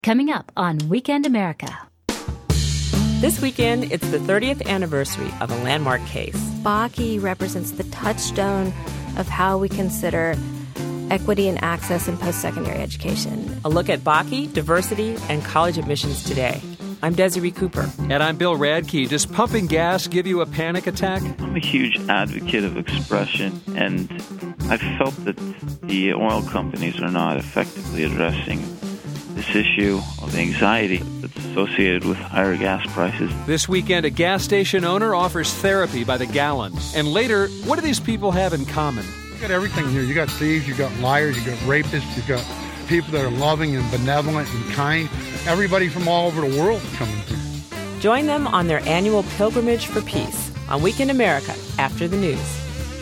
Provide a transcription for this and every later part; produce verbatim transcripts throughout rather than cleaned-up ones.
Coming up on Weekend America. This weekend, it's the thirtieth anniversary of a landmark case. Bakke represents the touchstone of how we consider equity and access in post-secondary education. A look at Bakke, diversity, and college admissions today. I'm Desiree Cooper. And I'm Bill Radke. Does pumping gas give you a panic attack? I'm a huge advocate of expression, and I felt that the oil companies are not effectively addressing this issue of anxiety that's associated with higher gas prices. This weekend, a gas station owner offers therapy by the gallon. And later, what do these people have in common? You got everything here. You got thieves, you got liars, you got rapists, you got people that are loving and benevolent and kind. Everybody from all over the world is coming here. Join them on their annual pilgrimage for peace on Weekend America after the news.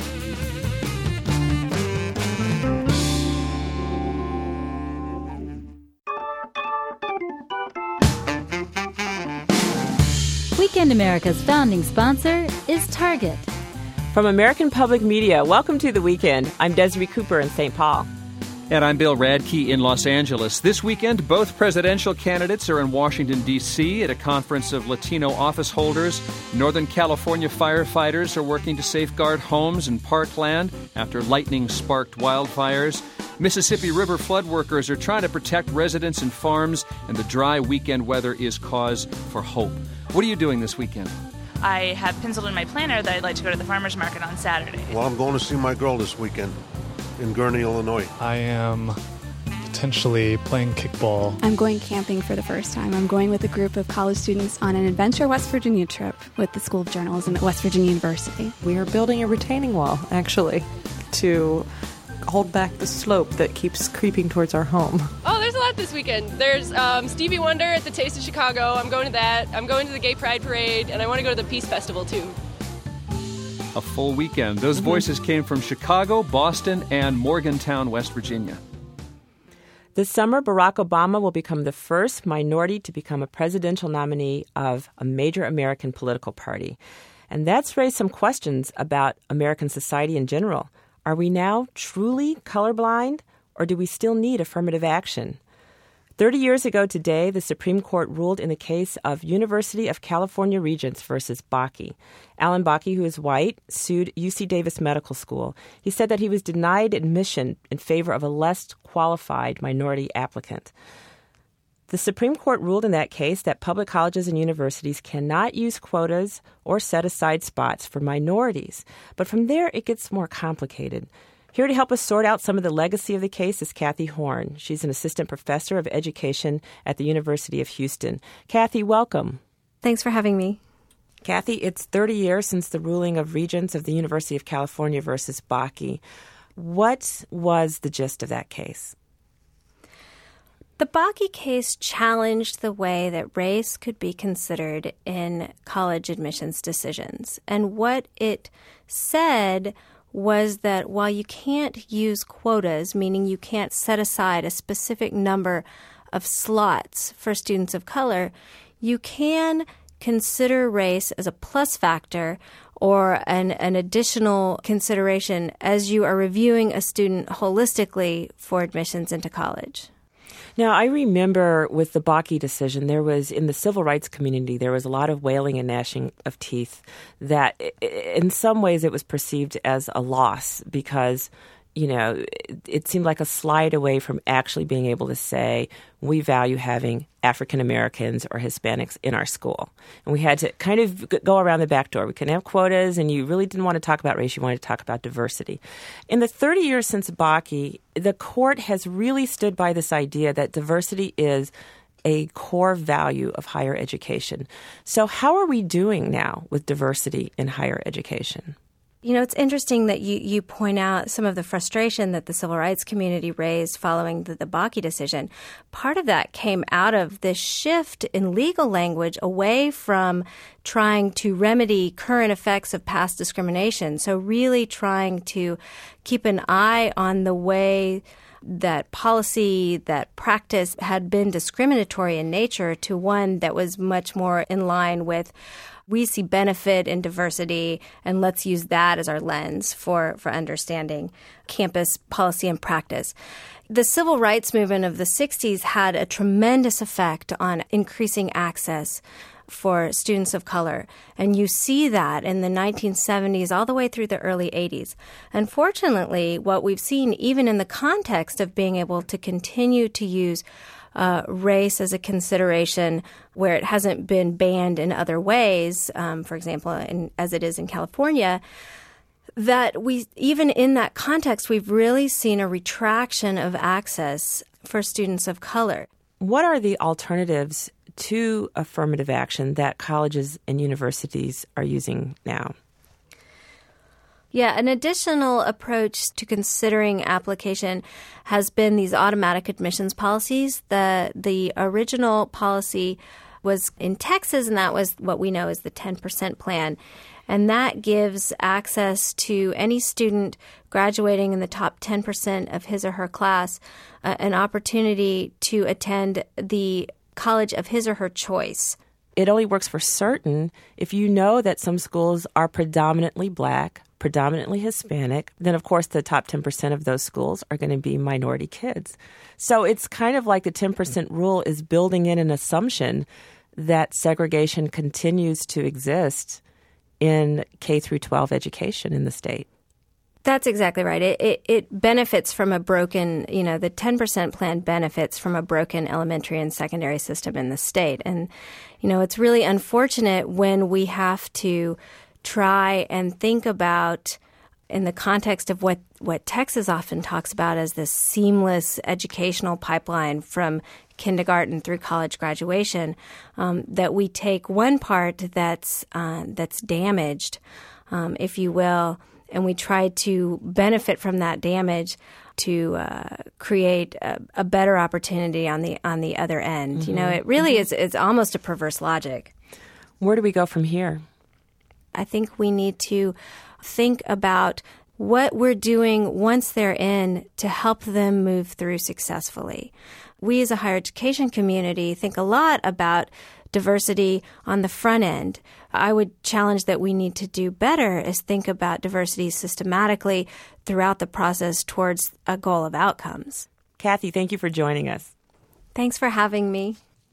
Weekend America's founding sponsor is Target. From American Public Media, welcome to The Weekend. I'm Desiree Cooper in Saint Paul. And I'm Bill Radke in Los Angeles. This weekend, both presidential candidates are in Washington, D C at a conference of Latino office holders. Northern California firefighters are working to safeguard homes and parkland after lightning-sparked wildfires. Mississippi River flood workers are trying to protect residents and farms, and the dry weekend weather is cause for hope. What are you doing this weekend? I have penciled in my planner that I'd like to go to the farmer's market on Saturday. Well, I'm going to see my girl this weekend in Gurnee, Illinois. I am potentially playing kickball. I'm going camping for the first time. I'm going with a group of college students on an Adventure West Virginia trip with the School of Journalism at West Virginia University. We are building a retaining wall, actually, to hold back the slope that keeps creeping towards our home. Oh, there's a lot this weekend. There's um, Stevie Wonder at the Taste of Chicago. I'm going to that. I'm going to the Gay Pride Parade, and I want to go to the Peace Festival, too. A full weekend. Those mm-hmm. voices came from Chicago, Boston, and Morgantown, West Virginia. This summer, Barack Obama will become the first minority to become a presidential nominee of a major American political party. And that's raised some questions about American society in general. Are we now truly colorblind, or do we still need affirmative action? Thirty years ago today, the Supreme Court ruled in the case of University of California Regents versus Bakke. Alan Bakke, who is white, sued U C Davis Medical School. He said that he was denied admission in favor of a less qualified minority applicant. The Supreme Court ruled in that case that public colleges and universities cannot use quotas or set aside spots for minorities. But from there, it gets more complicated. Here to help us sort out some of the legacy of the case is Kathy Horn. She's an assistant professor of education at the University of Houston. Kathy, welcome. Thanks for having me. Kathy, it's thirty years since the ruling of Regents of the University of California versus Bakke. What was the gist of that case? The Bakke case challenged the way that race could be considered in college admissions decisions. And what it said was that while you can't use quotas, meaning you can't set aside a specific number of slots for students of color, you can consider race as a plus factor or an, an additional consideration as you are reviewing a student holistically for admissions into college. Now, I remember with the Bakke decision, there was, in the civil rights community, there was a lot of wailing and gnashing of teeth that in some ways it was perceived as a loss because, you know, it seemed like a slide away from actually being able to say we value having African Americans or Hispanics in our school. And we had to kind of go around the back door. We couldn't have quotas, and you really didn't want to talk about race. You wanted to talk about diversity. In the thirty years since Bakke, the court has really stood by this idea that diversity is a core value of higher education. So how are we doing now with diversity in higher education? You know, it's interesting that you, you point out some of the frustration that the civil rights community raised following the, the Bakke decision. Part of that came out of this shift in legal language away from trying to remedy current effects of past discrimination. So really trying to keep an eye on the way that policy, that practice had been discriminatory in nature to one that was much more in line with we see benefit in diversity, and let's use that as our lens for, for understanding campus policy and practice. The civil rights movement of the sixties had a tremendous effect on increasing access for students of color. And you see that in the nineteen seventies all the way through the early eighties. Unfortunately, what we've seen, even in the context of being able to continue to use uh, race as a consideration where it hasn't been banned in other ways, um, for example, in, as it is in California, that we, even in that context, we've really seen a retraction of access for students of color. What are the alternatives to affirmative action that colleges and universities are using now? Yeah, an additional approach to considering application has been these automatic admissions policies. The the original policy was in Texas, and that was what we know as the ten percent plan. And that gives access to any student graduating in the top ten percent of his or her class uh, an opportunity to attend the college of his or her choice. It only works for certain if you know that some schools are predominantly Black, predominantly Hispanic, then of course the top ten percent of those schools are going to be minority kids. So it's kind of like the ten percent rule is building in an assumption that segregation continues to exist in K through twelve education in the state. That's exactly right. It, it it benefits from a broken, you know, the ten percent plan benefits from a broken elementary and secondary system in the state. And, you know, it's really unfortunate when we have to try and think about, in the context of what, what Texas often talks about as this seamless educational pipeline from kindergarten through college graduation, um, that we take one part that's uh, that's damaged, um, if you will, and we try to benefit from that damage to uh, create a, a better opportunity on the on the other end. Mm-hmm. You know, it really mm-hmm. is it's almost a perverse logic. Where do we go from here? I think we need to think about what we're doing once they're in to help them move through successfully. We as a higher education community think a lot about diversity on the front end. I would challenge that we need to do better is think about diversity systematically throughout the process towards a goal of outcomes. Kathy, thank you for joining us. Thanks for having me.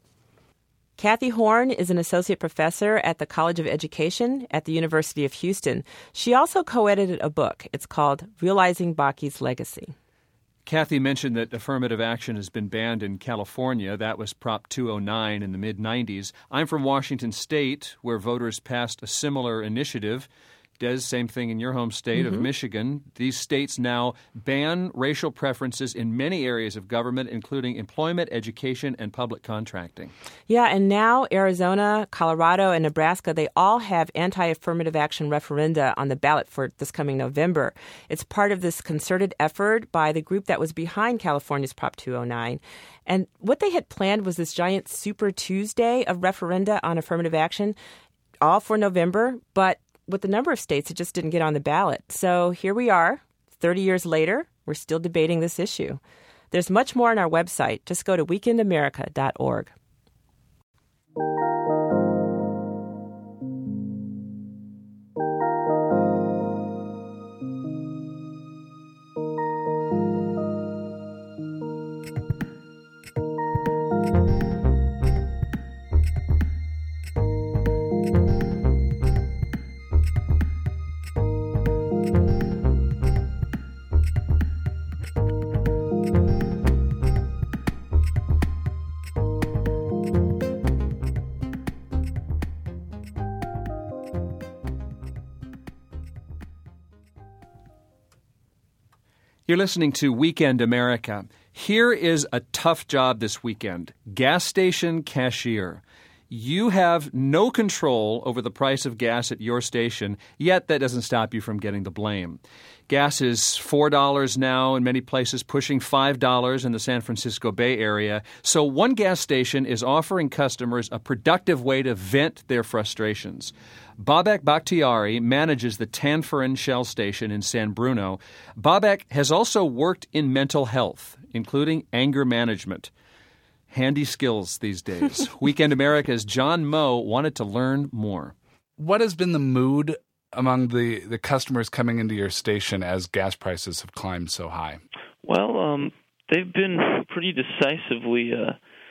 Kathy Horn is an associate professor at the College of Education at the University of Houston. She also co-edited a book. It's called Realizing Baki's Legacy. Kathy mentioned that affirmative action has been banned in California. That was Prop two oh nine in the mid nineties. I'm from Washington State, where voters passed a similar initiative. Des, same thing in your home state mm-hmm. of Michigan. These states now ban racial preferences in many areas of government, including employment, education, and public contracting. Yeah, and now Arizona, Colorado, and Nebraska, they all have anti-affirmative action referenda on the ballot for this coming November. It's part of this concerted effort by the group that was behind California's Prop two oh nine. And what they had planned was this giant Super Tuesday of referenda on affirmative action, all for November, but with the number of states, it just didn't get on the ballot. So here we are, thirty years later, we're still debating this issue. There's much more on our website. Just go to weekend america dot org. You're listening to Weekend America. Here is a tough job this weekend. Gas station cashier. You have no control over the price of gas at your station, yet that doesn't stop you from getting the blame. Gas is four dollars now in many places, pushing five dollars in the San Francisco Bay Area. So one gas station is offering customers a productive way to vent their frustrations. Babak Bakhtiari manages the Tanforan Shell Station in San Bruno. Babak has also worked in mental health, including anger management. Handy skills these days. Weekend America's John Moe wanted to learn more. What has been the mood among the, the customers coming into your station as gas prices have climbed so high? Well, um, they've been pretty decisively uh,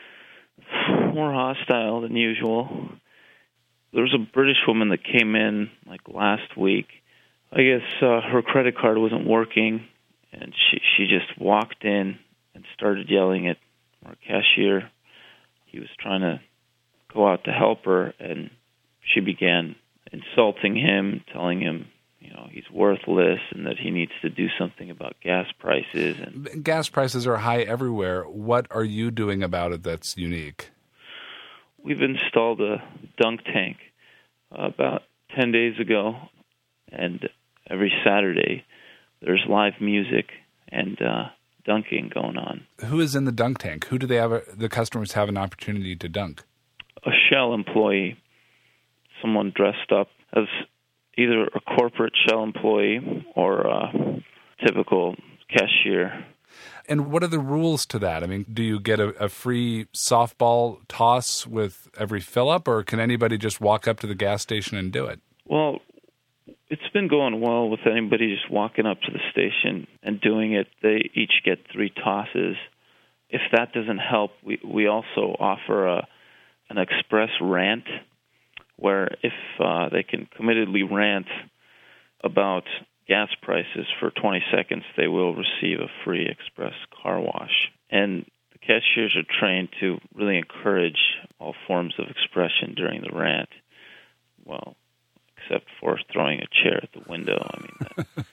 more hostile than usual. There was a British woman that came in like last week. I guess uh, her credit card wasn't working, and she she just walked in and started yelling at our cashier. He was trying to go out to help her, and she began insulting him, telling him, you know, he's worthless and that he needs to do something about gas prices. And gas prices are high everywhere. What are you doing about it that's unique? We've installed a dunk tank uh, about ten days ago, and every Saturday there's live music and uh, dunking going on. Who is in the dunk tank? Who do they have? A, the customers have an opportunity to dunk? A Shell employee, someone dressed up as either a corporate Shell employee or a typical cashier. And what are the rules to that? I mean, do you get a, a free softball toss with every fill-up, or can anybody just walk up to the gas station and do it? Well, it's been going well with anybody just walking up to the station and doing it. They each get three tosses. If that doesn't help, we, we also offer a, an express rant, where if uh, they can committedly rant about gas prices for twenty seconds, they will receive a free express car wash. And the cashiers are trained to really encourage all forms of expression during the rant. Well, except for throwing a chair at the window. I mean, that.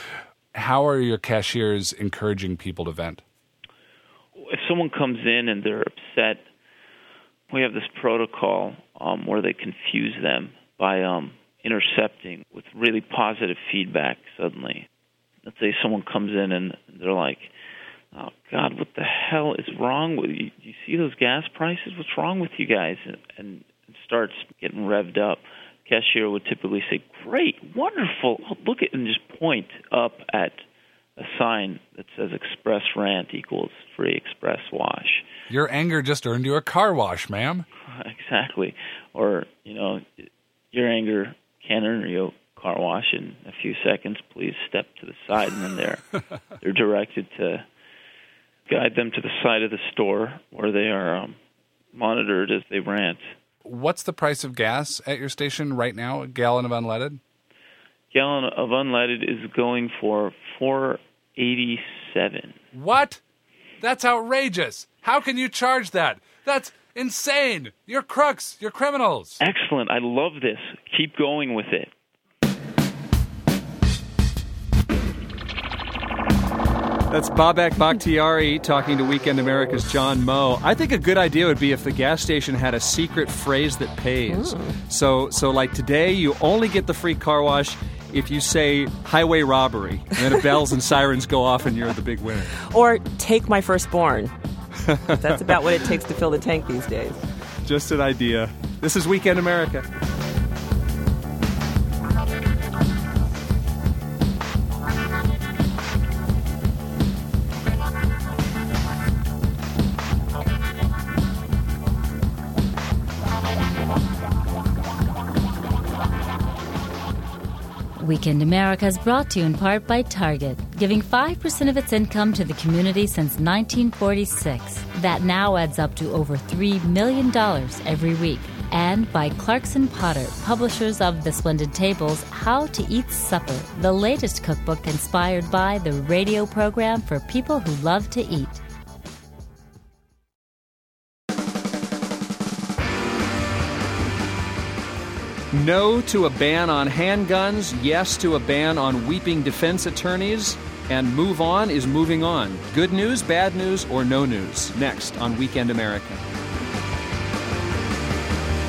How are your cashiers encouraging people to vent? If someone comes in and they're upset, we have this protocol um, where they confuse them by um, intercepting with really positive feedback suddenly. Let's say someone comes in and they're like, oh, God, what the hell is wrong with you? Do you see those gas prices? What's wrong with you guys? And, and it starts getting revved up. Cashier would typically say, great, wonderful, oh, look at, and just point up at a sign that says express rant equals free express wash. Your anger just earned you a car wash, ma'am. Exactly. Or, you know, your anger can earn you a car wash in a few seconds. Please step to the side. And then they're, they're directed to guide them to the side of the store where they are um, monitored as they rant. What's the price of gas at your station right now, a gallon of unleaded? Gallon of unleaded is going for four eighty-seven. What? That's outrageous. How can you charge that? That's insane. You're crooks. You're criminals. Excellent. I love this. Keep going with it. That's Babak Bakhtiari talking to Weekend America's John Moe. I think a good idea would be if the gas station had a secret phrase that pays. Ooh. So, so like today, you only get the free car wash if you say highway robbery, and then the bells and sirens go off and you're the big winner. Or take my firstborn. That's about what it takes to fill the tank these days. Just an idea. This is Weekend America. Weekend America is brought to you in part by Target, giving five percent of its income to the community since nineteen forty-six. That now adds up to over three million dollars every week. And by Clarkson Potter, publishers of The Splendid Tables, How to Eat Supper, the latest cookbook inspired by the radio program for people who love to eat. No to a ban on handguns, yes to a ban on weeping defense attorneys, and move on is moving on. Good news, bad news, or no news. Next on Weekend America.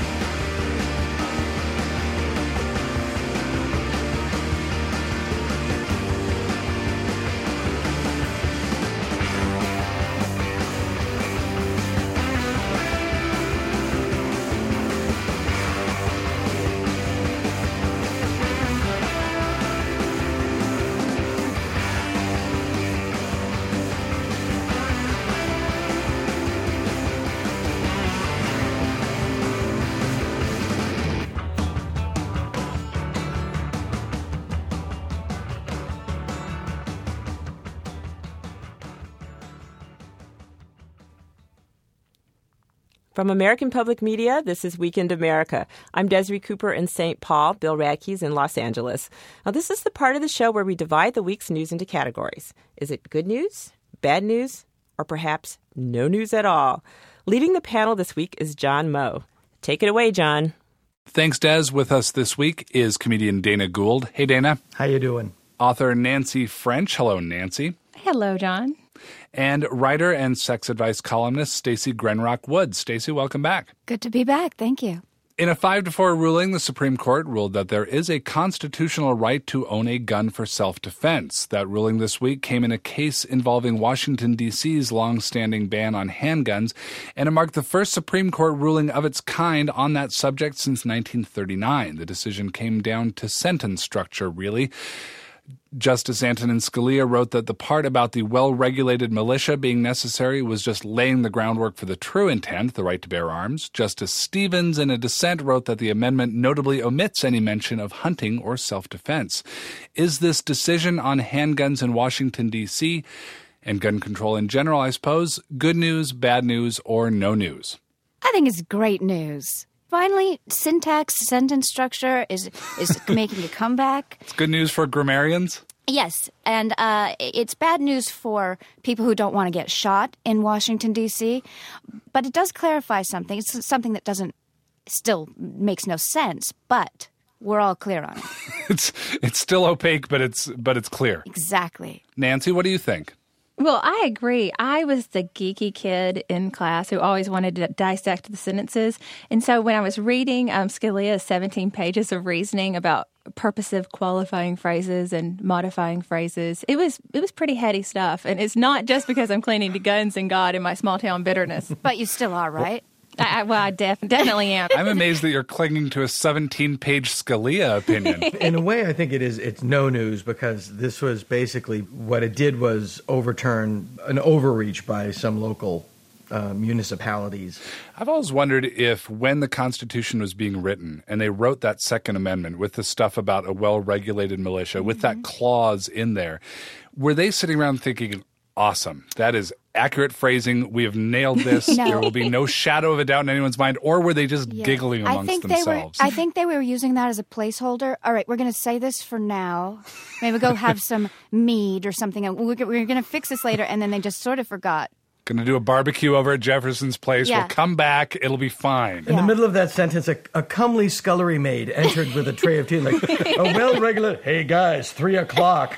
From American Public Media, this is Weekend America. I'm Desiree Cooper in Saint Paul. Bill Radke's in Los Angeles. Now, this is the part of the show where we divide the week's news into categories. Is it good news, bad news, or perhaps no news at all? Leading the panel this week is John Moe. Take it away, John. Thanks, Des. With us this week is comedian Dana Gould. Hey, Dana. How you doing? Author Nancy French. Hello, Nancy. Hello, John. And writer and sex advice columnist Stacey Grenrock Woods. Stacey, welcome back. Good to be back. Thank you. In a five to four ruling, the Supreme Court ruled that there is a constitutional right to own a gun for self-defense. That ruling this week came in a case involving Washington, D C's long-standing ban on handguns, and it marked the first Supreme Court ruling of its kind on that subject since nineteen thirty-nine. The decision came down to sentence structure, really. Justice Antonin Scalia wrote that the part about the well-regulated militia being necessary was just laying the groundwork for the true intent, the right to bear arms. Justice Stevens, in a dissent, wrote that the amendment notably omits any mention of hunting or self-defense. Is this decision on handguns in Washington, D C, and gun control in general, I suppose, good news, bad news, or no news? I think it's great news. Finally, syntax, sentence structure is is making a comeback. It's good news for grammarians? Yes, and uh, it's bad news for people who don't want to get shot in Washington, D C, but it does clarify something. It's something that doesn't, still makes no sense, but we're all clear on it. it's it's still opaque, but it's but it's clear. Exactly. Nancy, what do you think? Well, I agree. I was the geeky kid in class who always wanted to dissect the sentences. And so when I was reading um, Scalia's seventeen pages of reasoning about purposive qualifying phrases and modifying phrases, it was it was pretty heady stuff. And it's not just because I'm clinging to guns and God and my small-town bitterness. But you still are, right? I, well, I def- definitely am. I'm amazed that you're clinging to a seventeen-page Scalia opinion. In a way, I think it is. It's no news because this was basically what it did was overturn an overreach by some local uh, municipalities. I've always wondered if when the Constitution was being written and they wrote that Second Amendment with the stuff about a well-regulated militia, mm-hmm. with that clause in there, were they sitting around thinking, awesome, that is accurate phrasing. We have nailed this. No. There will be no shadow of a doubt in anyone's mind. Or were they just yeah. giggling amongst I think themselves? They were, I think they were using that as a placeholder. All right, we're going to say this for now. Maybe go have some mead or something. We're, we're going to fix this later. And then they just sort of forgot. Going to do a barbecue over at Jefferson's place. Yeah. We'll come back. It'll be fine. In yeah. the middle of that sentence, a, a comely scullery maid entered with a tray of tea. Like, a well-regulated, hey guys, three o'clock.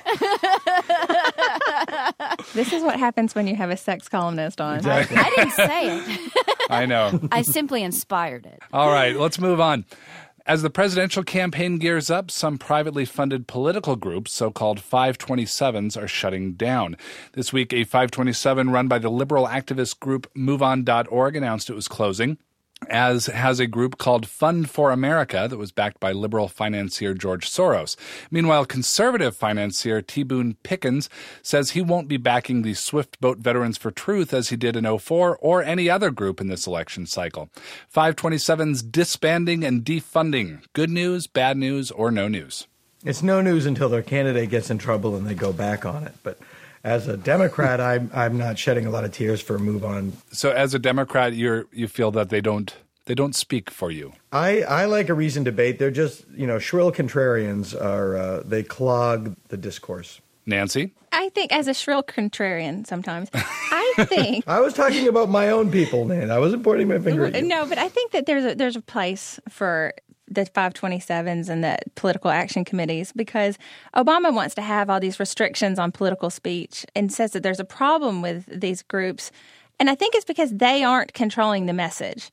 This is what happens when you have a sex columnist on. Exactly. I didn't say it. I know. I simply inspired it. All right, let's move on. As the presidential campaign gears up, some privately funded political groups, so-called five twenty-sevens, are shutting down. This week, a five twenty-seven run by the liberal activist group move on dot org announced it was closing, as has a group called Fund for America that was backed by liberal financier George Soros. Meanwhile, conservative financier T. Boone Pickens says he won't be backing the Swift Boat Veterans for Truth as he did in oh four or any other group in this election cycle. five twenty-sevens disbanding and defunding. Good news, bad news, or no news? It's no news until their candidate gets in trouble and they go back on it. But as a Democrat, I'm I'm not shedding a lot of tears for Move On. So, as a Democrat, you you feel that they don't they don't speak for you. I, I like a reasoned debate. They're just you know shrill contrarians are uh, they clog the discourse. Nancy, I think as a shrill contrarian, sometimes I think I was talking about my own people, man. I wasn't pointing my finger at you. No, but I think that there's a, there's a place for the five twenty-sevens and the political action committees, because Obama wants to have all these restrictions on political speech and says that there's a problem with these groups. And I think it's because they aren't controlling the message.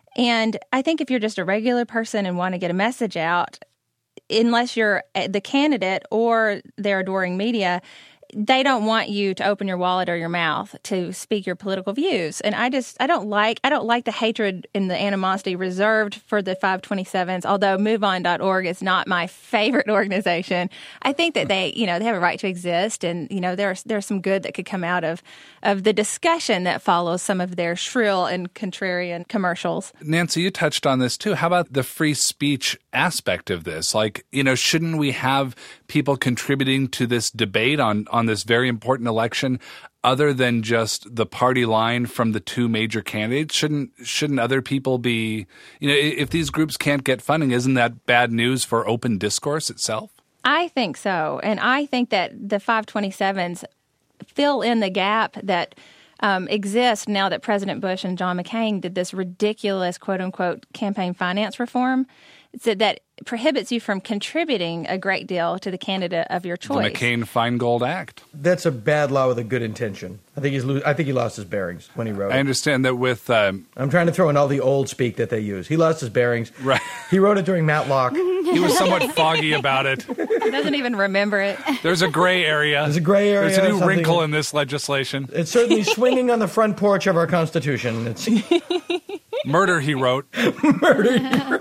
And I think if you're just a regular person and want to get a message out, unless you're the candidate or their adoring media, they don't want you to open your wallet or your mouth to speak your political views. And I just, I don't like, I don't like the hatred and the animosity reserved for the five twenty-sevens, although move on dot org is not my favorite organization. I think that they, you know, they have a right to exist, and, you know, there's, there's some good that could come out of, of the discussion that follows some of their shrill and contrarian commercials. Nancy, you touched on this too. How about the free speech aspect of this? Like, you know, shouldn't we have people contributing to this debate on, on this very important election other than just the party line from the two major candidates? Shouldn't shouldn't other people be, you know, if these groups can't get funding, isn't that bad news for open discourse itself? I think so. And I think that the five twenty-sevens fill in the gap that um, exists now that President Bush and John McCain did this ridiculous, quote unquote, campaign finance reform. So that prohibits you from contributing a great deal to the candidate of your choice. The McCain-Feingold Act. That's a bad law with a good intention. I think he's lo- I think he lost his bearings when he wrote it. I understand that with... Um, I'm trying to throw in all the old speak that they use. He lost his bearings. Right. He wrote it during Matlock. He was somewhat foggy about it. He doesn't even remember it. There's a gray area. There's a gray area. There's a new something. wrinkle in this legislation. It's certainly swinging on the front porch of our Constitution. It's Murder, he wrote. Murder, he wrote.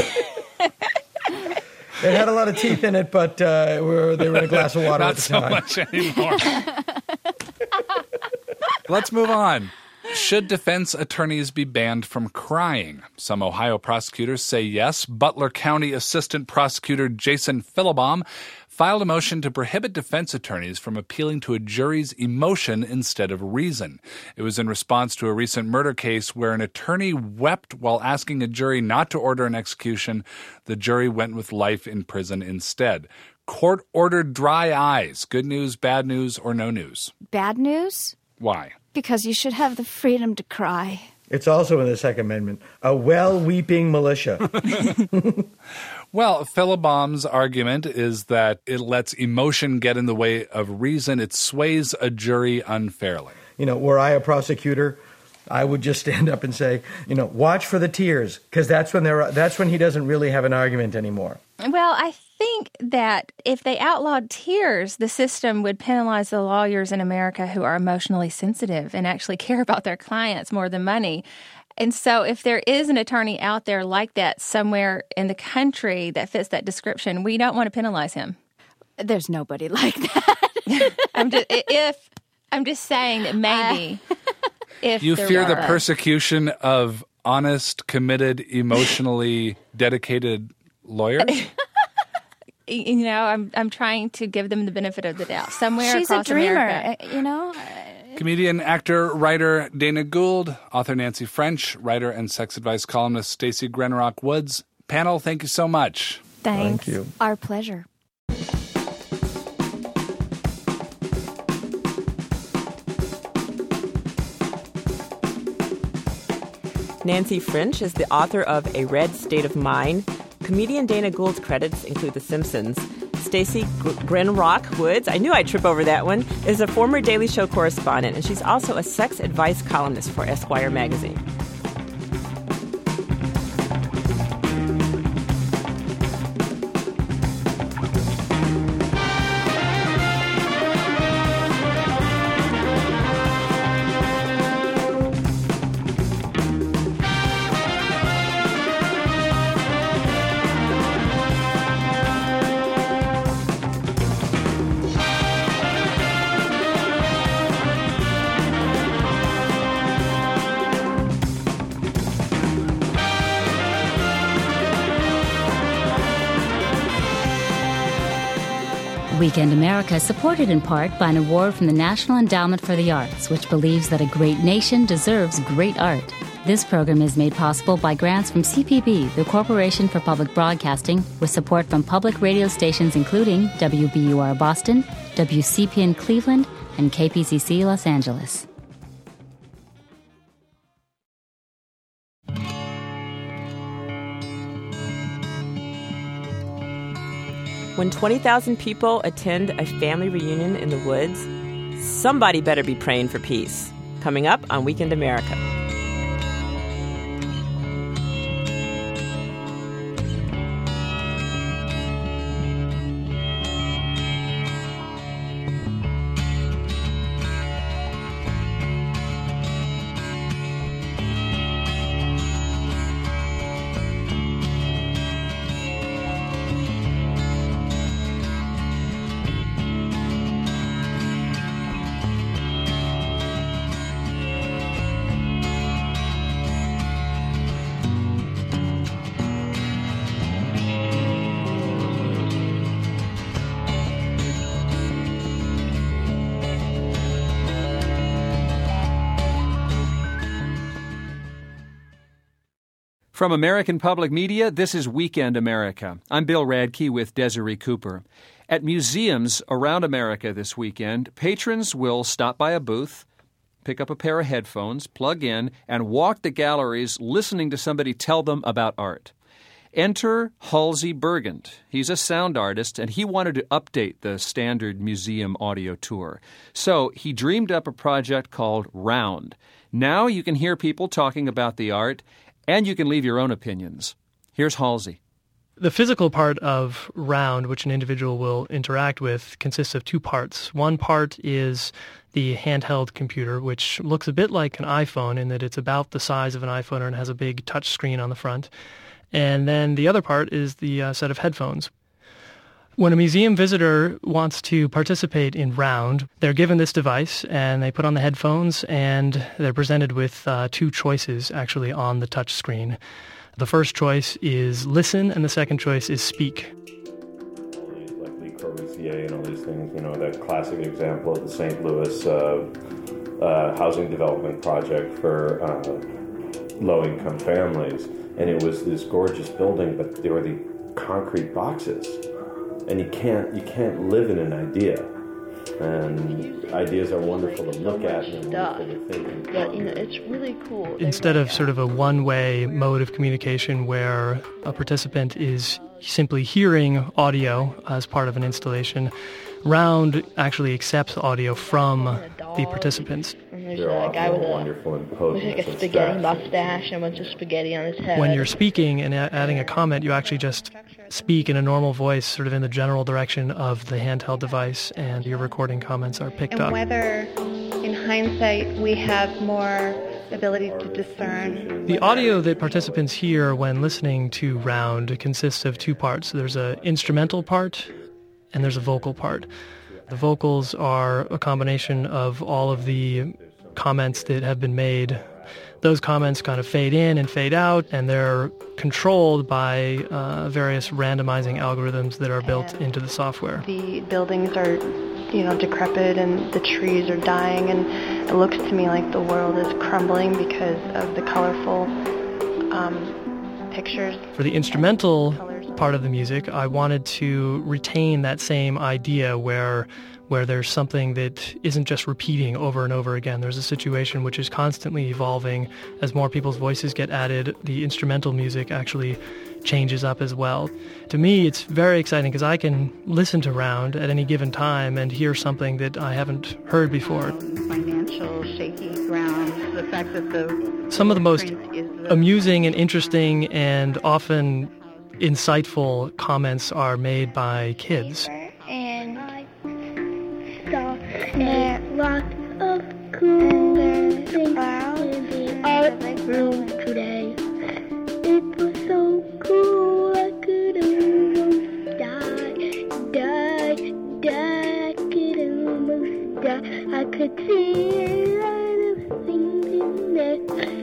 It had a lot of teeth in it, but uh, were, they were in a glass of water Not at the so time. much anymore. Let's move on. Should defense attorneys be banned from crying? Some Ohio prosecutors say yes. Butler County Assistant Prosecutor Jason Philibom filed a motion to prohibit defense attorneys from appealing to a jury's emotion instead of reason. It was in response to a recent murder case where an attorney wept while asking a jury not to order an execution. The jury went with life in prison instead. Court ordered dry eyes. Good news, bad news, or no news? Bad news? Why? Because you should have the freedom to cry. It's also in the Second Amendment. A well-weeping militia. Well, Philibom's argument is that it lets emotion get in the way of reason. It sways a jury unfairly. You know, were I a prosecutor, I would just stand up and say, you know, watch for the tears, because that's when they're that's when he doesn't really have an argument anymore. Well, I think that if they outlawed tears, the system would penalize the lawyers in America who are emotionally sensitive and actually care about their clients more than money. And so if there is an attorney out there like that somewhere in the country that fits that description, we don't want to penalize him. There's nobody like that. I'm just, if I'm just saying that maybe uh, if you there fear were. the persecution of honest, committed, emotionally dedicated lawyers? You know, I'm I'm trying to give them the benefit of the doubt. Somewhere She's across a dreamer, America. you know. Comedian, actor, writer Dana Gould, author Nancy French, writer and sex advice columnist Stacey Grenrock Woods. Panel, thank you so much. Thanks. Thank you. Our pleasure. Nancy French is the author of A Red State of Mind. Comedian Dana Gould's credits include The Simpsons. Stacey Grenrock Woods, I knew I'd trip over that one, is a former Daily Show correspondent, and she's also a sex advice columnist for Esquire magazine. Weekend America is supported in part by an award from the National Endowment for the Arts, which believes that a great nation deserves great art. This program is made possible by grants from C P B, the Corporation for Public Broadcasting, with support from public radio stations including W B U R Boston, W C P N Cleveland, and K P C C Los Angeles. When twenty thousand people attend a family reunion in the woods, somebody better be praying for peace. Coming up on Weekend America. From American Public Media, this is Weekend America. I'm Bill Radke with Desiree Cooper. At museums around America this weekend, patrons will stop by a booth, pick up a pair of headphones, plug in, and walk the galleries listening to somebody tell them about art. Enter Halsey Burgund. He's a sound artist, and he wanted to update the standard museum audio tour. So he dreamed up a project called Round. Now you can hear people talking about the art, and you can leave your own opinions. Here's Halsey. The physical part of Round, which an individual will interact with, consists of two parts. One part is the handheld computer, which looks a bit like an iPhone in that it's about the size of an iPhone and has a big touch screen on the front. And then the other part is the uh, set of headphones. When a museum visitor wants to participate in Round, they're given this device and they put on the headphones and they're presented with uh, two choices actually on the touch screen. The first choice is listen and the second choice is speak. Like Le Corbusier and all these things, you know, that classic example of the Saint Louis uh, uh, housing development project for uh, low-income families. And it was this gorgeous building, but there were the concrete boxes. And you can't you can't live in an idea. And ideas are wonderful to look at and wonderful to think. But, you know, it's really cool. Instead of sort of a one-way mode of communication where a participant is simply hearing audio as part of an installation, Round actually accepts audio from the participants. There's a guy with a, with like a spaghetti mustache and a bunch of spaghetti on his head. When you're speaking and a- adding a comment, you actually just speak in a normal voice, sort of in the general direction of the handheld device, and your recording comments are picked and up. And whether, in hindsight, we have more ability to discern. The audio that participants hear when listening to Round consists of two parts. There's an instrumental part and there's a vocal part. The vocals are a combination of all of the comments that have been made. Those comments kind of fade in and fade out, and they're controlled by uh, various randomizing algorithms that are built and into the software. The buildings are, you know, decrepit and the trees are dying, and it looks to me like the world is crumbling because of the colorful um, pictures. For the instrumental part of the music, I wanted to retain that same idea where where there's something that isn't just repeating over and over again. There's a situation which is constantly evolving. As more people's voices get added, the instrumental music actually changes up as well. To me, it's very exciting because I can listen to Round at any given time and hear something that I haven't heard before. Financial shaky ground, the fact that the... Some of the most amusing and interesting and often insightful comments are made by kids. And saw a lot of cool things in our room today. It was so cool I could almost die, die, die, could almost die. I could see a lot of things in there.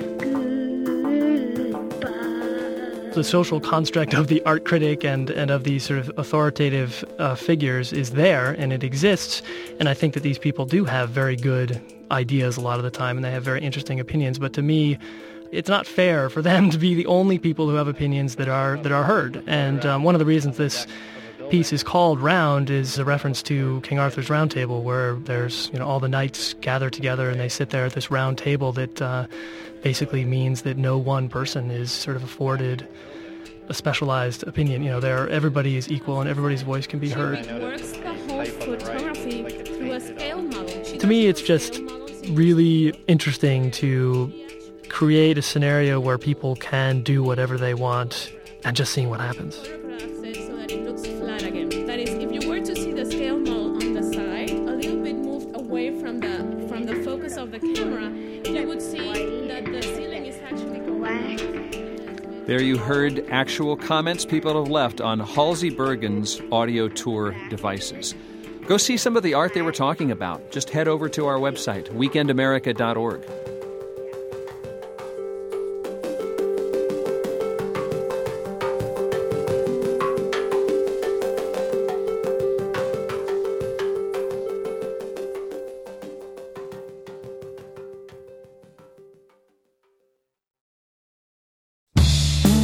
The social construct of the art critic and, and of these sort of authoritative uh, figures is there, and it exists. And I think that these people do have very good ideas a lot of the time, and they have very interesting opinions. But to me, it's not fair for them to be the only people who have opinions that are that are heard. And um, one of the reasons this piece is called Round is a reference to King Arthur's Round Table, where there's, you know, all the knights gather together and they sit there at this round table that uh, basically means that no one person is sort of afforded a specialized opinion. You know, there everybody is equal and everybody's voice can be heard. Works the whole photography through a scale model. To me, it's just really interesting to create a scenario where people can do whatever they want and just seeing what happens. So that it looks flat again. That is, if you were to see the scale model on the side, a little bit moved away from the from the focus of the camera, you would see that the ceiling is actually black. There you heard actual comments people have left on Halsey Burgund's audio tour devices. Go see some of the art they were talking about. Just head over to our website, weekend america dot org.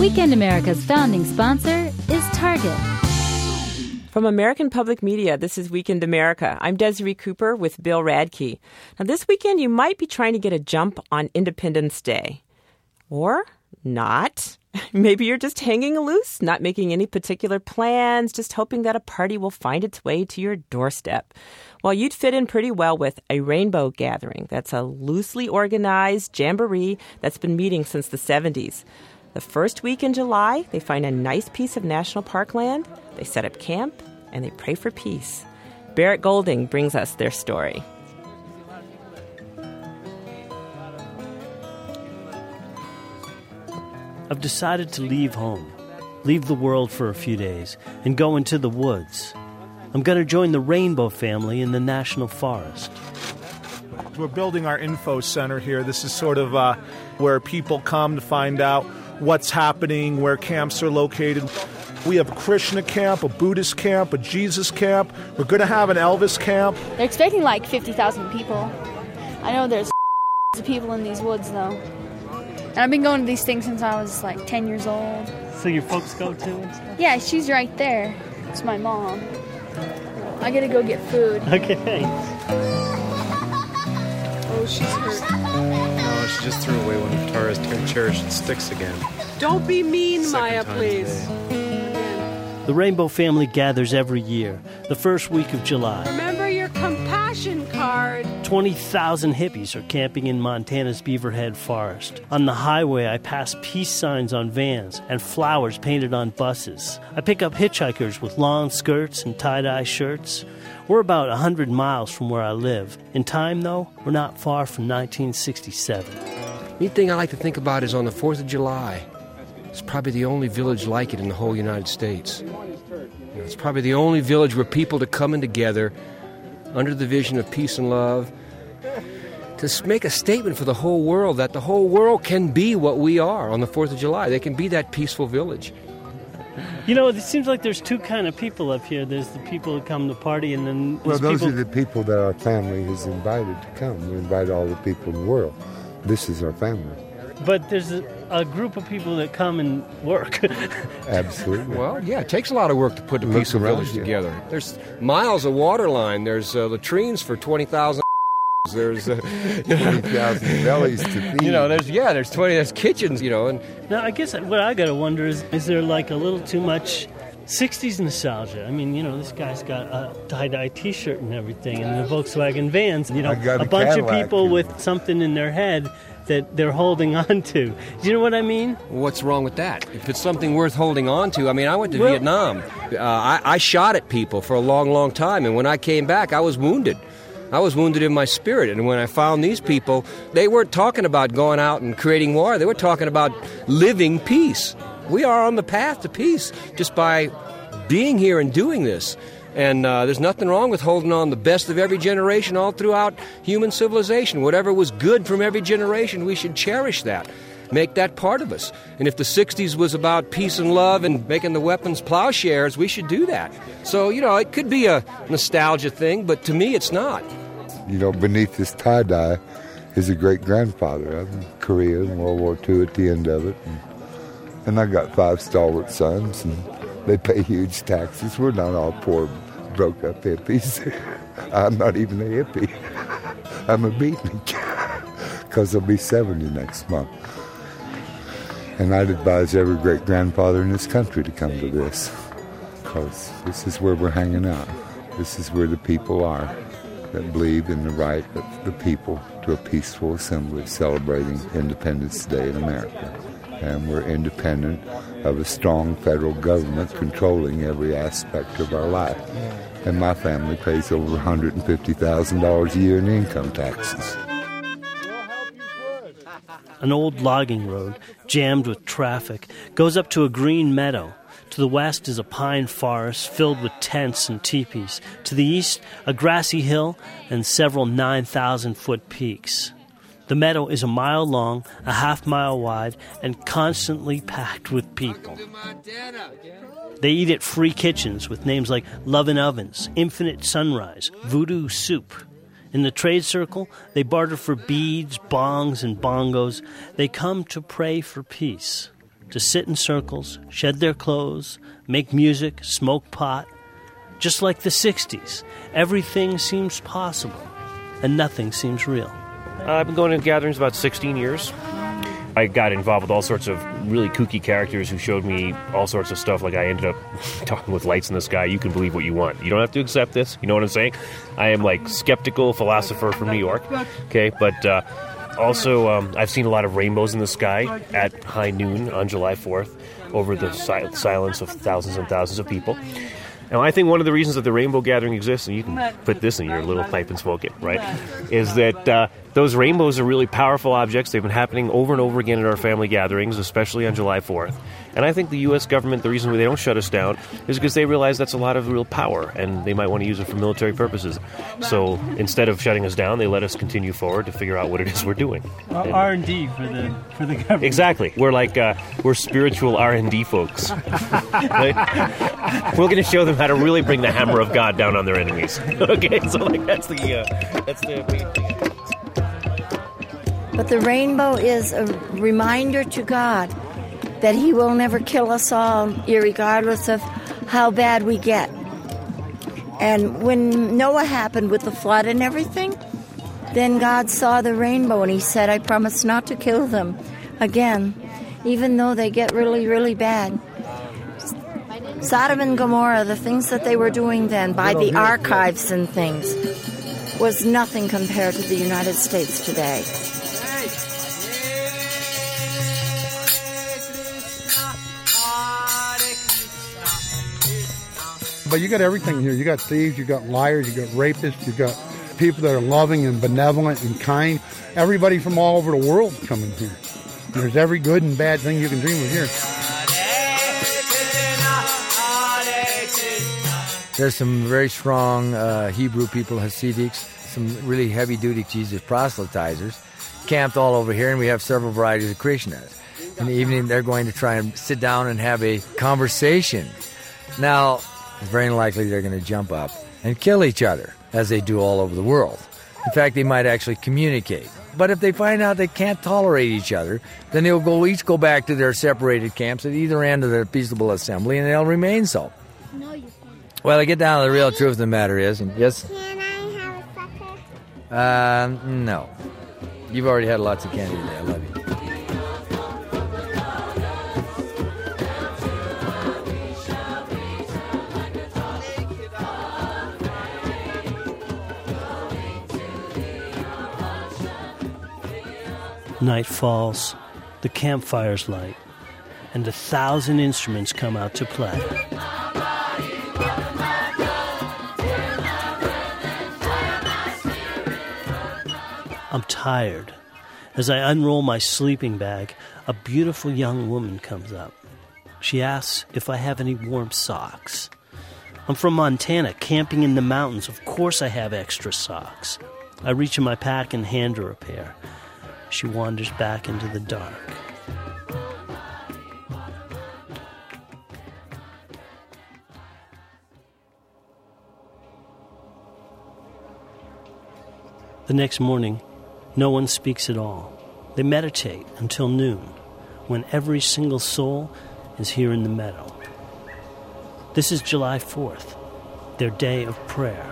Weekend America's founding sponsor is Target. From American Public Media, this is Weekend America. I'm Desiree Cooper with Bill Radke. Now, this weekend, you might be trying to get a jump on Independence Day. Or not. Maybe you're just hanging loose, not making any particular plans, just hoping that a party will find its way to your doorstep. Well, you'd fit in pretty well with a Rainbow Gathering. That's a loosely organized jamboree that's been meeting since the seventies. The first week in July, they find a nice piece of national park land, they set up camp, and they pray for peace. Barrett Golding brings us their story. I've decided to leave home, leave the world for a few days, and go into the woods. I'm going to join the Rainbow family in the National Forest. We're building our info center here. This is sort of uh, where people come to find out what's happening, where camps are located. We have a Krishna camp, a Buddhist camp, a Jesus camp. We're going to have an Elvis camp. They're expecting like fifty thousand people. I know there's of people in these woods, though. And I've been going to these things since I was like ten years old. So your folks go too and stuff? Yeah, she's right there. It's my mom. I gotta go get food. Okay. Oh, she's hurt. No, she just threw away one of Tara's cherished sticks again. Don't be mean, Second Maya, time please. today. The Rainbow family gathers every year, the first week of July. Remember your compassion card. twenty thousand hippies are camping in Montana's Beaverhead Forest. On the highway, I pass peace signs on vans and flowers painted on buses. I pick up hitchhikers with long skirts and tie-dye shirts. We're about one hundred miles from where I live. In time, though, we're not far from nineteen sixty-seven. Neat thing I like to think about is on the fourth of July. It's probably the only village like it in the whole United States. You know, it's probably the only village where people are coming together under the vision of peace and love to make a statement for the whole world that the whole world can be what we are on the fourth of July. They can be that peaceful village. You know, it seems like there's two kind of people up here. There's the people who come to party, and then Well, those people... are the people that our family has invited to come. We invite all the people in the world. This is our family. But there's a, a group of people that come and work. Absolutely. Well, yeah, it takes a lot of work to put a Look peaceful around village you. together. There's miles of water line. There's uh, latrines for twenty thousand. There's uh, twenty thousand bellies to feed. You know, there's yeah, there's twenty. There's kitchens. You know, and Now, I guess what I got to wonder is, is there like a little too much sixties nostalgia? I mean, you know, this guy's got a tie-dye T-shirt and everything, and the Volkswagen vans. You know, I got a a bunch Cadillac, of people too. with something in their head that they're holding on to. Do you know what I mean? what's wrong with that? If it's something worth holding on to, I mean, I went to Well- Vietnam. Uh, I, I shot at people for a long, long time, and when I came back, I was wounded. I was wounded in my spirit, and when I found these people, they weren't talking about going out and creating war. They were talking about living peace. We are on the path to peace just by being here and doing this. And uh, there's nothing wrong with holding on the best of every generation all throughout human civilization. Whatever was good from every generation, we should cherish that. Make that part of us. And if the sixties was about peace and love and making the weapons plowshares, we should do that. So, you know, it could be a nostalgia thing, but to me it's not. You know, beneath this tie-dye is a great-grandfather. I'm in Korea in World War Two at the end of it. And, and I got five stalwart sons, and they pay huge taxes. We're not all poor, broke-up hippies. I'm not even a hippie. I'm a beatnik, because I'll be seventy next month. And I'd advise every great-grandfather in this country to come to this, because this is where we're hanging out. This is where the people are that believe in the right of the people to a peaceful assembly celebrating Independence Day in America. And we're independent of a strong federal government controlling every aspect of our life. And my family pays over one hundred fifty thousand dollars a year in income taxes. An old logging road, jammed with traffic, goes up to a green meadow. To the west is a pine forest filled with tents and teepees. To the east, a grassy hill and several nine thousand foot peaks. The meadow is a mile long, a half mile wide, and constantly packed with people. They eat at free kitchens with names like Lovin' Ovens, Infinite Sunrise, Voodoo Soup. In the trade circle, they barter for beads, bongs, and bongos. They come to pray for peace. to sit in circles, shed their clothes, make music, smoke pot. Just like the sixties, everything seems possible, and nothing seems real. Uh, I've been going to gatherings about sixteen years. I got involved with all sorts of really kooky characters who showed me all sorts of stuff. Like I ended up talking with lights in the sky. You can believe what you want. You don't have to accept this. You know what I'm saying? I am like skeptical philosopher from New York. Okay, but uh, also um, I've seen a lot of rainbows in the sky at high noon on July fourth over the si- silence of thousands and thousands of people. Now, I think one of the reasons that the Rainbow Gathering exists, and you can put this in your little pipe and smoke it, right, is that uh, those rainbows are really powerful objects. They've been happening over and over again at our family gatherings, especially on July fourth. And I think the U S government, the reason why they don't shut us down is because they realize that's a lot of real power, and they might want to use it for military purposes. So instead of shutting us down, they let us continue forward to figure out what it is we're doing. Uh, R and D for the for the government. Exactly. We're like uh, we're spiritual R and D folks. Right? We're going to show them how to really bring the hammer of God down on their enemies. Okay, so like that's the uh, that's the main thing. But the rainbow is a reminder to God that He will never kill us all, irregardless of how bad we get. And when Noah happened with the flood and everything, then God saw the rainbow and He said, I promise not to kill them again, even though they get really, really bad. Sodom and Gomorrah, the things that they were doing then by the archives and things, was nothing compared to the United States today. But you got everything here. You got thieves, you got liars, you got rapists, you got people that are loving and benevolent and kind. Everybody from all over the world coming here. There's every good and bad thing you can dream of here. There's some very strong uh, Hebrew people, Hasidics, some really heavy-duty Jesus proselytizers, camped all over here, and we have several varieties of Krishnas. In the evening, they're going to try and sit down and have a conversation. Now, it's very likely they're going to jump up and kill each other, as they do all over the world. In fact, they might actually communicate. But if they find out they can't tolerate each other, then they'll go each go back to their separated camps at either end of their peaceable assembly, and they'll remain so. No, you can't. Well, to get down to the real truth of the matter is, and yes? Can I have a sucker? Uh, no. You've already had lots of candy today. I love you. Night falls, the campfires light, and a thousand instruments come out to play. I'm tired. As I unroll my sleeping bag, a beautiful young woman comes up. She asks if I have any warm socks. I'm from Montana, camping in the mountains. Of course I have extra socks. I reach in my pack and hand her a pair. She wanders back into the dark. The next morning, no one speaks at all. They meditate until noon, when every single soul is here in the meadow. This is July fourth, their day of prayer.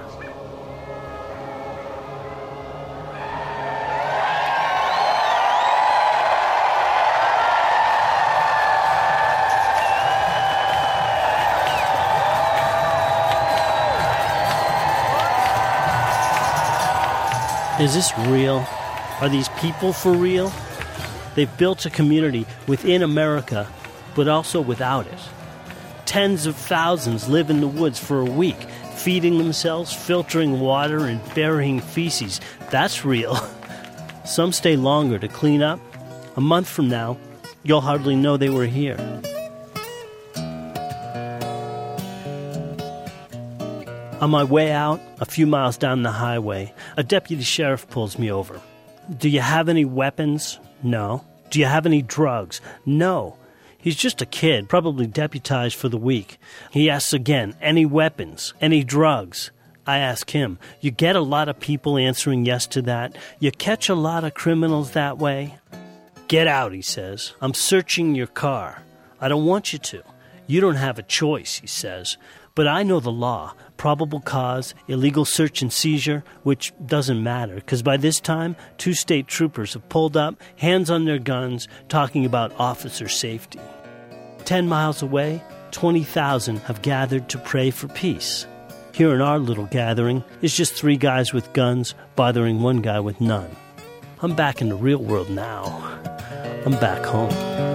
Is this real? Are these people for real? They've built a community within America, but also without it. Tens of thousands live in the woods for a week, feeding themselves, filtering water, and burying feces. That's real. Some stay longer to clean up. A month from now, you'll hardly know they were here. On my way out, a few miles down the highway, a deputy sheriff pulls me over. Do you have any weapons? No. Do you have any drugs? No. He's just a kid, probably deputized for the week. He asks again, any weapons? Any drugs? I ask him. You get a lot of people answering yes to that? You catch a lot of criminals that way? Get out, he says. I'm searching your car. I don't want you to. You don't have a choice, he says. But I know the law, probable cause, illegal search and seizure, which doesn't matter, because by this time, two state troopers have pulled up, hands on their guns, talking about officer safety. Ten miles away, twenty thousand have gathered to pray for peace. Here in our little gathering is just three guys with guns bothering one guy with none. I'm back in the real world now. I'm back home.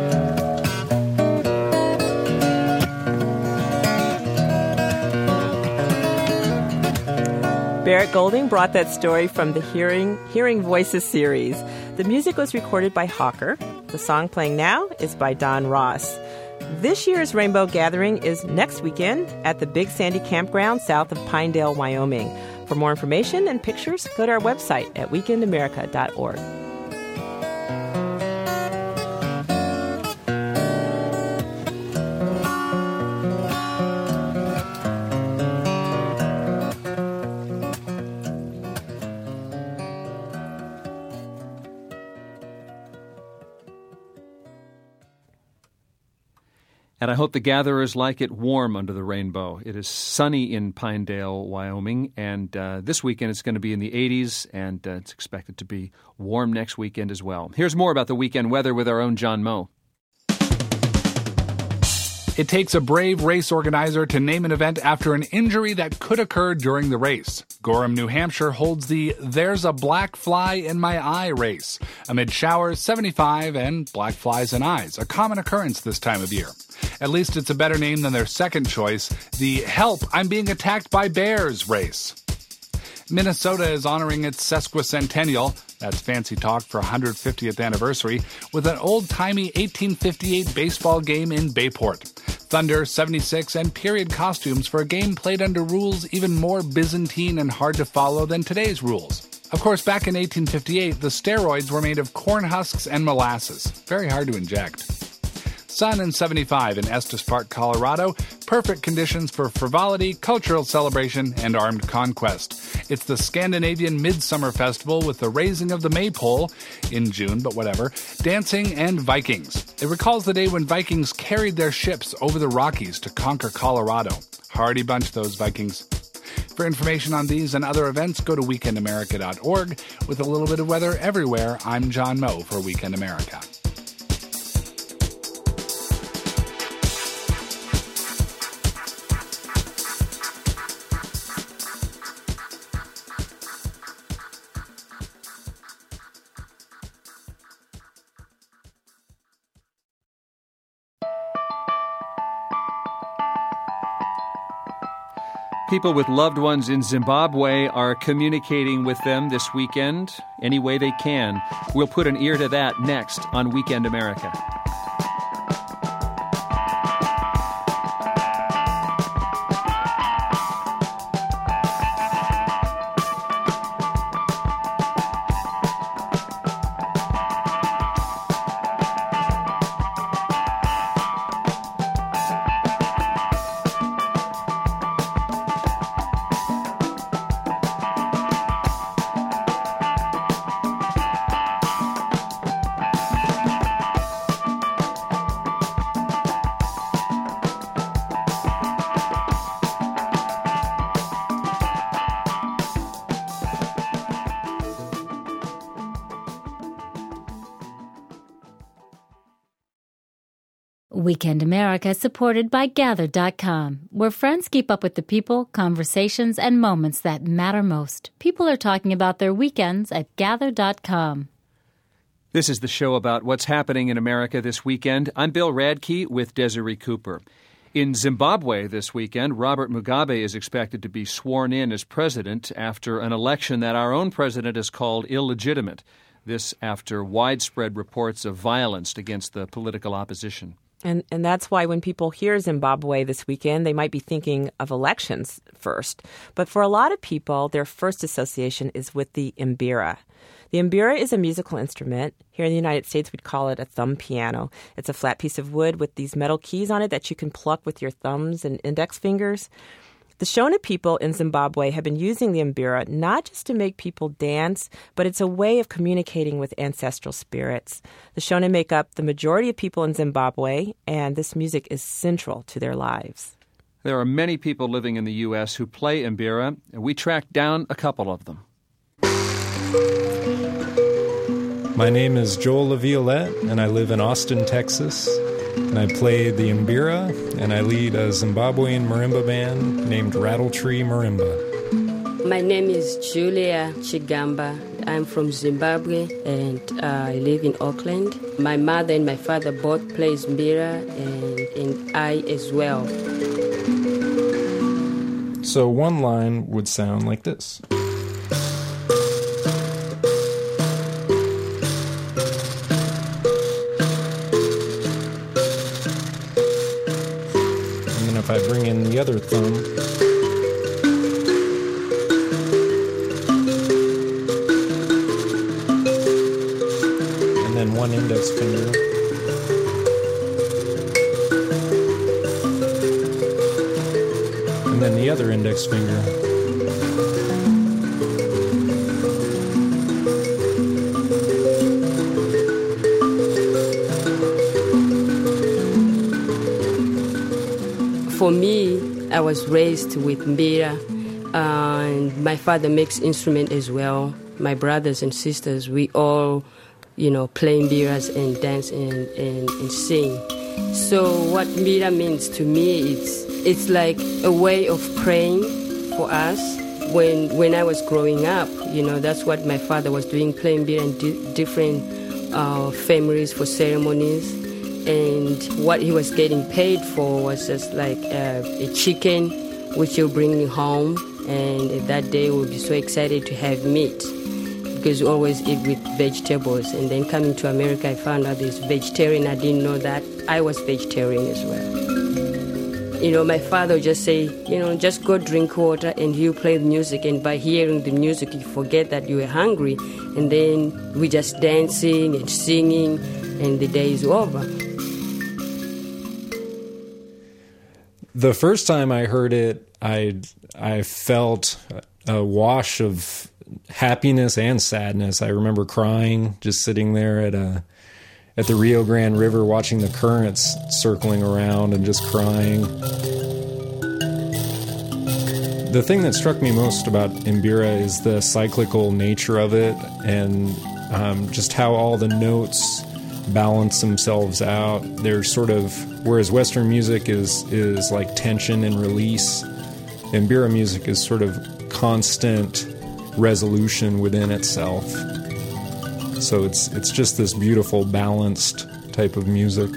Barrett Golding brought that story from the Hearing Hearing Voices series. The music was recorded by Hawker. The song playing now is by Don Ross. This year's Rainbow Gathering is next weekend at the Big Sandy Campground south of Pinedale, Wyoming. For more information and pictures, go to our website at weekend america dot org. And I hope the gatherers like it warm under the rainbow. It is sunny in Pinedale, Wyoming, and uh, this weekend it's going to be in the eighties, and uh, it's expected to be warm next weekend as well. Here's more about the weekend weather with our own John Moe. It takes a brave race organizer to name an event after an injury that could occur during the race. Gorham, New Hampshire holds the There's a Black Fly in My Eye race. Amid showers, seventy-five, and black flies in eyes, a common occurrence this time of year. At least it's a better name than their second choice, the Help, I'm Being Attacked by Bears race. Minnesota is honoring its sesquicentennial, that's fancy talk for one hundred fiftieth anniversary, with an old-timey eighteen fifty-eight baseball game in Bayport. Thunder, seventy-six, and period costumes for a game played under rules even more Byzantine and hard to follow than today's rules. Of course, back in eighteen fifty-eight, the steroids were made of corn husks and molasses. Very hard to inject. Sun and seventy-five in Estes Park, Colorado. Perfect conditions for frivolity, cultural celebration, and armed conquest. It's the Scandinavian Midsummer Festival with the raising of the maypole in June, but whatever, dancing, and Vikings. It recalls the day when Vikings carried their ships over the Rockies to conquer Colorado. Hardy bunch, those Vikings. For information on these and other events, go to weekend america dot org. With a little bit of weather everywhere, I'm John Moe for Weekend America. People with loved ones in Zimbabwe are communicating with them this weekend any way they can. We'll put an ear to that next on Weekend America. Weekend America is supported by Gather dot com, where friends keep up with the people, conversations, and moments that matter most. People are talking about their weekends at Gather dot com. This is the show about what's happening in America this weekend. I'm Bill Radke with Desiree Cooper. In Zimbabwe this weekend, Robert Mugabe is expected to be sworn in as president after an election that our own president has called illegitimate. This after widespread reports of violence against the political opposition. And and that's why when people hear Zimbabwe this weekend, they might be thinking of elections first. But for a lot of people, their first association is with the mbira. The mbira is a musical instrument. Here in the United States, we'd call it a thumb piano. It's a flat piece of wood with these metal keys on it that you can pluck with your thumbs and index fingers. The Shona people in Zimbabwe have been using the mbira not just to make people dance, but it's a way of communicating with ancestral spirits. The Shona make up the majority of people in Zimbabwe, and this music is central to their lives. There are many people living in the U S who play mbira, and we tracked down a couple of them. My name is Joel LaViolette, and I live in Austin, Texas. And I play the mbira, and I lead a Zimbabwean marimba band named Rattletree Marimba. My name is Julia Chigamba. I'm from Zimbabwe, and uh, I live in Auckland. My mother and my father both play mbira, and, and I as well. So one line would sound like this. If I bring in the other thumb, and then one index finger, and then the other index finger, For me, I was raised with mbira, uh, and my father makes instrument as well. My brothers and sisters, we all, you know, play mbiras and dance and, and, and sing. So what mbira means to me, it's it's like a way of praying for us. When when I was growing up, you know, that's what my father was doing, playing mbira in di- different uh, families for ceremonies. And what he was getting paid for was just like uh, a chicken, which he'll bring home. And that day we'll be so excited to have meat, because we always eat with vegetables. And then coming to America, I found out there's vegetarian. I didn't know that. I was vegetarian as well. You know, my father would just say, you know, just go drink water, and he'll play the music. And by hearing the music, you forget that you were hungry. And then we just dancing and singing, and the day is over. The first time I heard it, I I felt a wash of happiness and sadness. I remember crying, just sitting there at a at the Rio Grande River, watching the currents circling around and just crying. The thing that struck me most about mbira is the cyclical nature of it, and um, just how all the notes balance themselves out. They're sort of, whereas Western music is is like tension and release, mbira music is sort of constant resolution within itself. So it's it's just this beautiful, balanced type of music.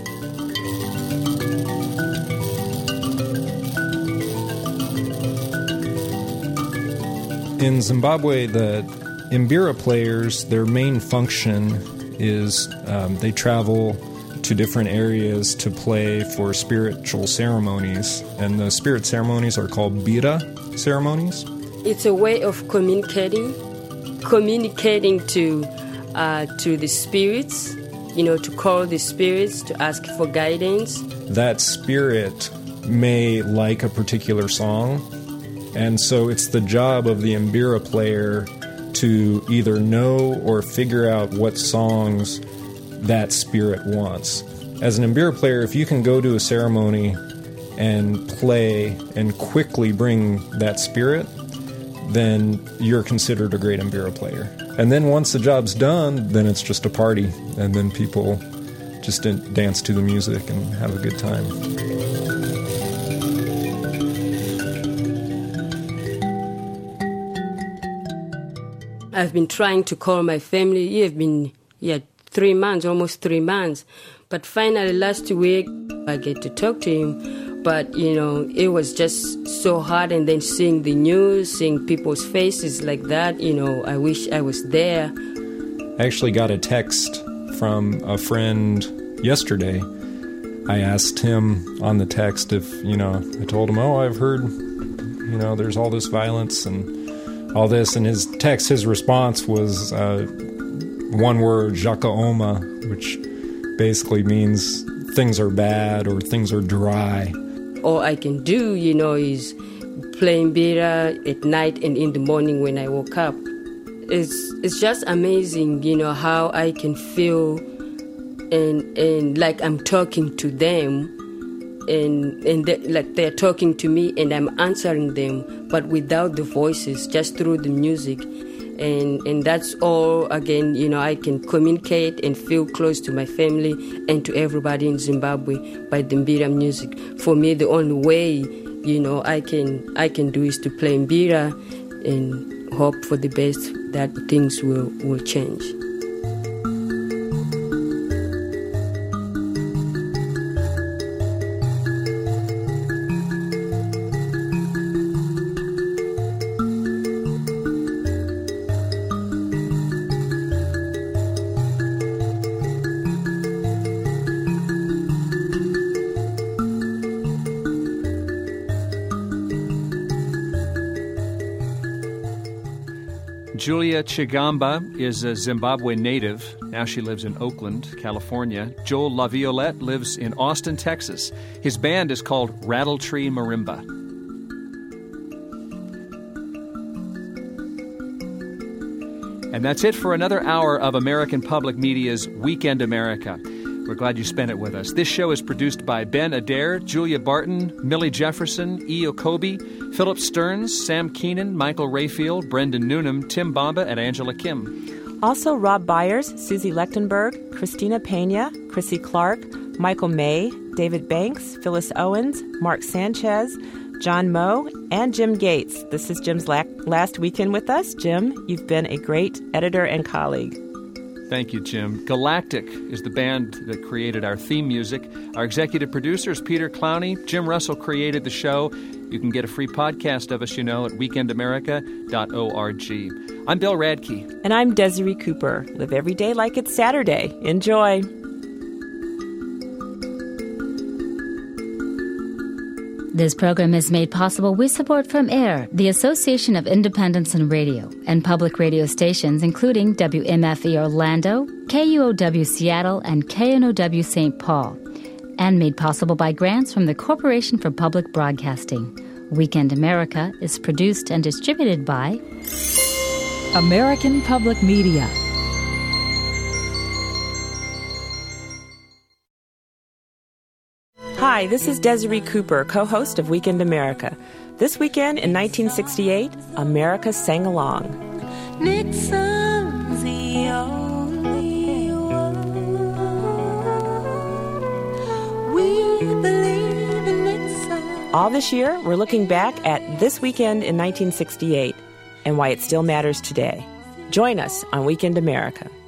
In Zimbabwe, the mbira players, their main function is um, they travel to different areas to play for spiritual ceremonies, and the spirit ceremonies are called bira ceremonies. It's a way of communicating, communicating to uh, to the spirits, you know, to call the spirits, to ask for guidance. That spirit may like a particular song, and so it's the job of the mbira player to either know or figure out what songs that spirit wants. As an mbira player, if you can go to a ceremony and play and quickly bring that spirit, then you're considered a great mbira player. And then once the job's done, then it's just a party, and then people just dance to the music and have a good time. I've been trying to call my family. It's been yeah three months, almost three months. But finally, last week, I get to talk to him. But, you know, it was just so hard. And then seeing the news, seeing people's faces like that, you know, I wish I was there. I actually got a text from a friend yesterday. I asked him on the text if, you know, I told him, oh, I've heard, you know, there's all this violence and all this, and his text, his response was uh, one word, Jakaoma, which basically means things are bad or things are dry. All I can do, you know, is playing bira at night and in the morning when I woke up. It's it's just amazing, you know, how I can feel and and like I'm talking to them, and and they, like they're talking to me and I'm answering them, but without the voices, just through the music. And and that's all, again, you know, I can communicate and feel close to my family and to everybody in Zimbabwe by the mbira music. For me, the only way, you know, I can I can do is to play mbira and hope for the best that things will, will change. Julia Chigamba is a Zimbabwe native. Now she lives in Oakland, California. Joel LaViolette lives in Austin, Texas. His band is called Rattletree Marimba. And that's it for another hour of American Public Media's Weekend America. We're glad you spent it with us. This show is produced by Ben Adair, Julia Barton, Millie Jefferson, E. Okobi, Philip Stearns, Sam Keenan, Michael Rayfield, Brendan Noonan, Tim Bamba, and Angela Kim. Also, Rob Byers, Susie Lechtenberg, Christina Pena, Chrissy Clark, Michael May, David Banks, Phyllis Owens, Mark Sanchez, John Moe, and Jim Gates. This is Jim's la- last weekend with us. Jim, you've been a great editor and colleague. Thank you, Jim. Galactic is the band that created our theme music. Our executive producer is Peter Clowney. Jim Russell created the show. You can get a free podcast of us, you know, at weekend america dot org. I'm Bill Radke. And I'm Desiree Cooper. Live every day like it's Saturday. Enjoy. This program is made possible with support from AIR, the Association of Independents in Radio, and public radio stations including W M F E Orlando, K U O W Seattle, and K N O W Saint Paul, and made possible by grants from the Corporation for Public Broadcasting. Weekend America is produced and distributed by American Public Media. Hi, this is Desiree Cooper, co-host of Weekend America. This weekend in nineteen sixty-eight, America sang along. Nixon's the only one. We believe in Nixon. All this year, we're looking back at this weekend in nineteen sixty-eight and why it still matters today. Join us on Weekend America.